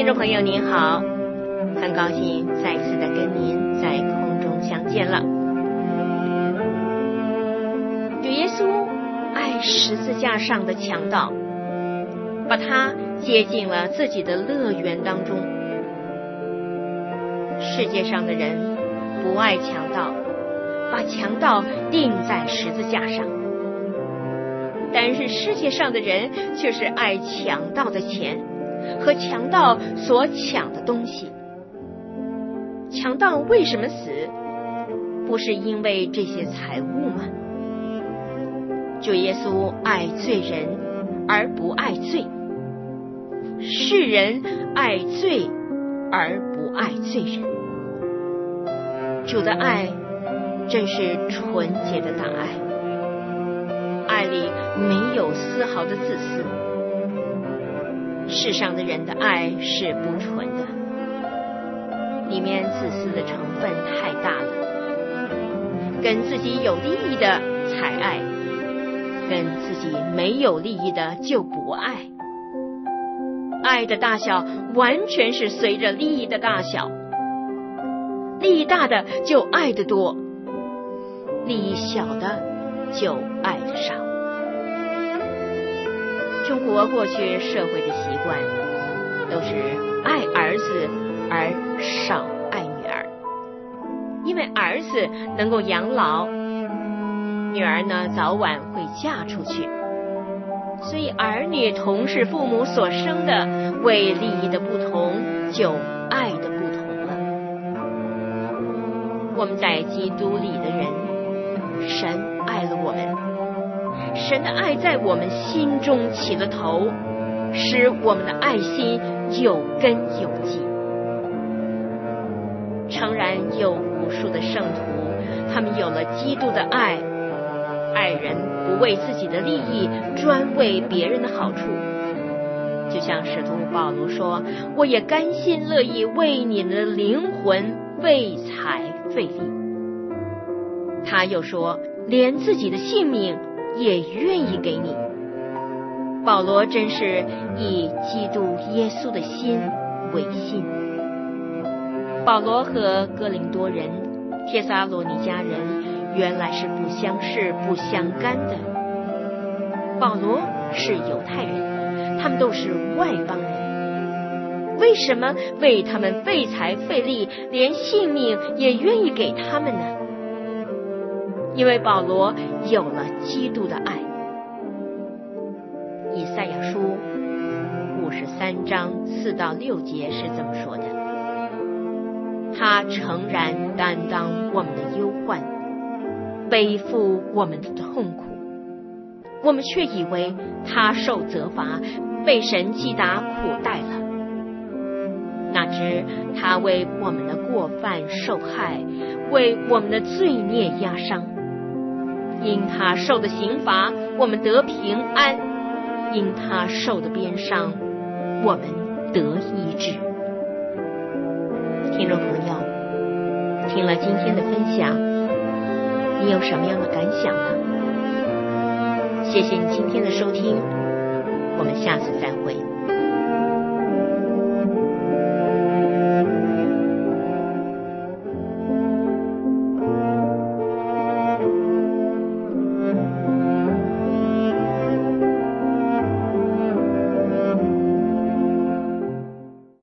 听众朋友您好，很高兴再次的跟您在空中相见了。主耶稣爱十字架上的强盗，把他接进了自己的乐园当中。世界上的人不爱强盗，把强盗钉在十字架上，但是世界上的人却是爱强盗的钱和强盗所抢的东西。强盗为什么死？不是因为这些财物吗？主耶稣爱罪人而不爱罪，世人爱罪而不爱罪人。主的爱真是纯洁的大爱，爱里没有丝毫的自私。世上的人的爱是不纯的，里面自私的成分太大了，跟自己有利益的才爱，跟自己没有利益的就不爱。爱的大小完全是随着利益的大小，利益大的就爱得多，利益小的就爱得少。中国过去社会的习惯都是爱儿子而少爱女儿，因为儿子能够养老，女儿呢早晚会嫁出去，所以儿女同是父母所生的，为利益的不同就爱的不同了。我们在基督里的人，神爱了我们，神的爱在我们心中起了头，使我们的爱心有根有基。诚然有无数的圣徒，他们有了基督的爱，爱人不为自己的利益，专为别人的好处。就像使徒保罗说，我也甘心乐意为你们的灵魂费财费力。他又说，连自己的性命也愿意给你。保罗真是以基督耶稣的心为心。保罗和哥林多人、帖撒罗尼迦人原来是不相识不相干的。保罗是犹太人，他们都是外邦人，为什么为他们费财费力，连性命也愿意给他们呢？因为保罗有了基督的爱。以赛亚书53章4到6节是这么说的，他诚然担当我们的忧患，背负我们的痛苦，我们却以为他受责罚，被神击打苦待了。哪知他为我们的过犯受害，为我们的罪孽压伤。因他受的刑罚，我们得平安；因他受的鞭伤，我们得医治。听众朋友，听了今天的分享，你有什么样的感想呢？谢谢你今天的收听，我们下次再会。